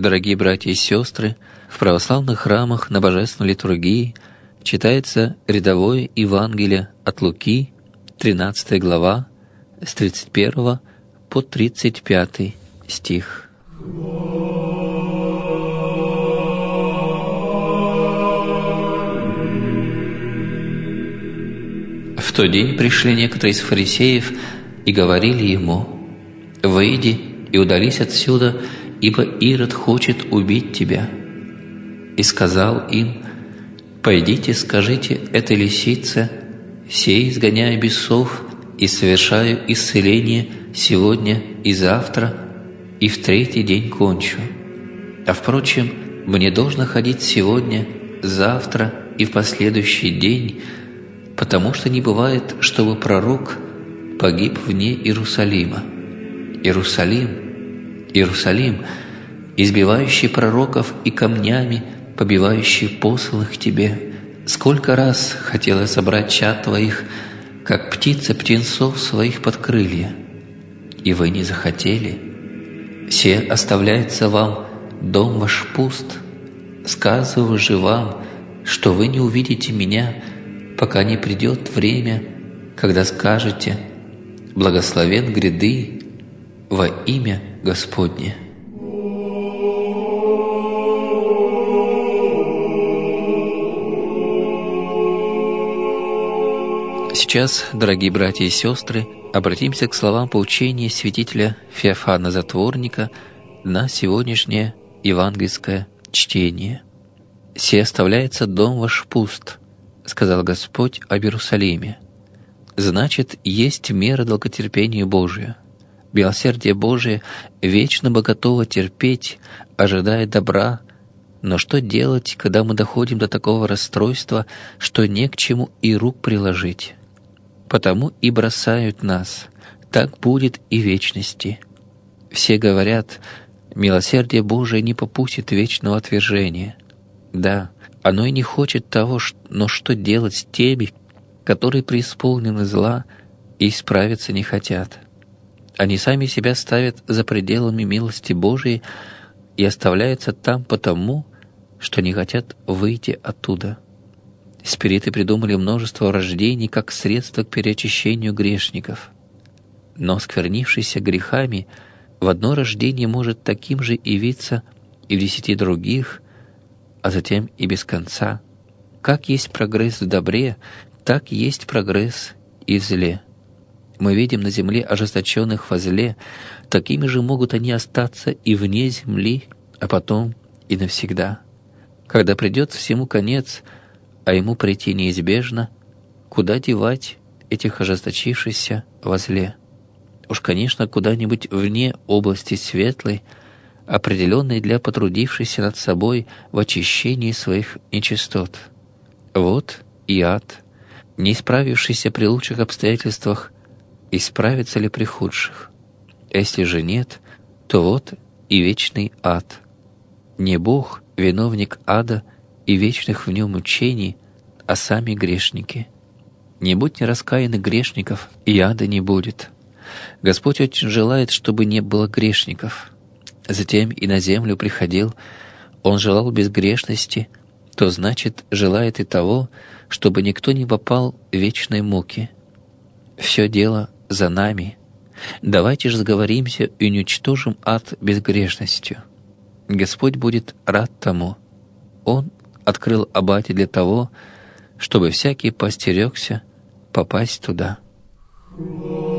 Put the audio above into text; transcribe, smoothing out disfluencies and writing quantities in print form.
Дорогие братья и сестры, в православных храмах на Божественной литургии читается рядовое Евангелие от Луки, 13 глава, с 31 по 35 стих. В тот день пришли некоторые из фарисеев и говорили ему: «Выйди и удались отсюда, ибо Ирод хочет убить тебя». И сказал им: «Пойдите, скажите этой лисице: сей изгоняю бесов и совершаю исцеление сегодня и завтра, и в третий день кончу. А впрочем, мне должно ходить сегодня, завтра и в последующий день, потому что не бывает, чтобы пророк погиб вне Иерусалима. Иерусалим, Иерусалим, избивающий пророков и камнями побивающий посланных тебе, сколько раз хотела собрать чад твоих, как птица птенцов своих под крылья, и вы не захотели. Се оставляется вам, дом ваш пуст. Сказываю же вам, что вы не увидите меня, пока не придет время, когда скажете: благословен гряды во имя Господне». Сейчас, дорогие братья и сестры, обратимся к словам поучения святителя Феофана Затворника на сегодняшнее евангельское чтение. «Се оставляется дом ваш пуст, сказал Господь об Иерусалиме». Значит, есть мера долготерпения Божия. Милосердие Божие вечно бы готово терпеть, ожидая добра. Но что делать, когда мы доходим до такого расстройства, что не к чему и рук приложить? Потому и бросают нас. Так будет и в вечности. Все говорят: милосердие Божие не попустит вечного отвержения. Да, оно и не хочет того, но что делать с теми, которые преисполнены зла и исправиться не хотят? Они сами себя ставят за пределами милости Божией и оставляются там потому, что не хотят выйти оттуда. Спириты придумали множество рождений как средство к переочищению грешников. Но сквернившийся грехами в одно рождение может таким же явиться и в 10 других, а затем и без конца. Как есть прогресс в добре, так есть прогресс и в зле. Мы видим на земле ожесточенных во зле, такими же могут они остаться и вне земли, а потом и навсегда. Когда придет всему конец, а ему прийти неизбежно, куда девать этих ожесточившихся во зле? Уж, конечно, куда-нибудь вне области светлой, определенной для потрудившейся над собой в очищении своих нечистот. Вот и ад, не исправившийся при лучших обстоятельствах, исправится ли при худших? Если же нет, то вот и вечный ад. Не Бог — виновник ада и вечных в нем мучений, а сами грешники. Не будь нераскаянных грешников, и ада не будет. Господь очень желает, чтобы не было грешников. Затем и на землю приходил. Он желал безгрешности, то значит, желает и того, чтобы никто не попал в вечной муки. Все дело за нами. Давайте же сговоримся и уничтожим ад безгрешностью. Господь будет рад тому. Он открыл обати для того, чтобы всякий поостерегся попасть туда.